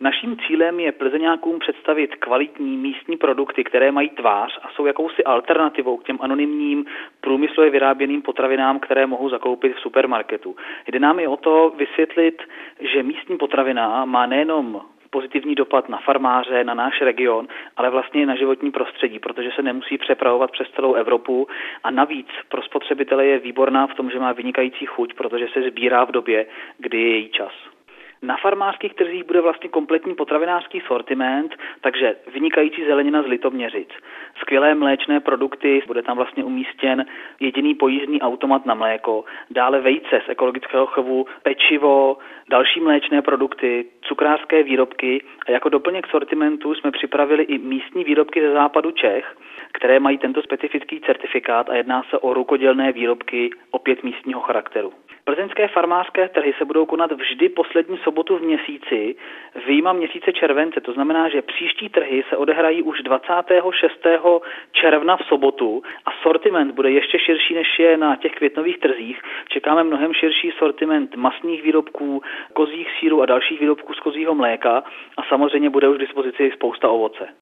Naším cílem je Plzeňákům představit kvalitní místní produkty, které mají tvář a jsou jakousi alternativou k těm anonymním průmyslově vyráběným potravinám, které mohou zakoupit v supermarketu. Jde nám i o to vysvětlit, že místní potravina má nejenom pozitivní dopad na farmáře, na náš region, ale vlastně i na životní prostředí, protože se nemusí přepravovat přes celou Evropu a navíc pro spotřebitele je výborná v tom, že má vynikající chuť, protože se sbírá v době, kdy je její čas. Na farmářských trzích bude vlastně kompletní potravinářský sortiment, takže vynikající zelenina z Litoměřic, skvělé mléčné produkty, bude tam vlastně umístěn jediný pojízdný automat na mléko, dále vejce z ekologického chovu, pečivo, další mléčné produkty, cukrářské výrobky a jako doplněk sortimentu jsme připravili i místní výrobky ze západu Čech, které mají tento specifický certifikát a jedná se o rukodělné výrobky opět místního charakteru. Plzeňské farmářské trhy se budou konat vždy poslední sobotu v měsíci, vyjma měsíce července. To znamená, že příští trhy se odehrají už 26. června v sobotu a sortiment bude ještě širší, než je na těch květnových trzích. Čekáme mnohem širší sortiment masných výrobků, kozích sýrů a dalších výrobků z kozího mléka a samozřejmě bude už k dispozici spousta ovoce.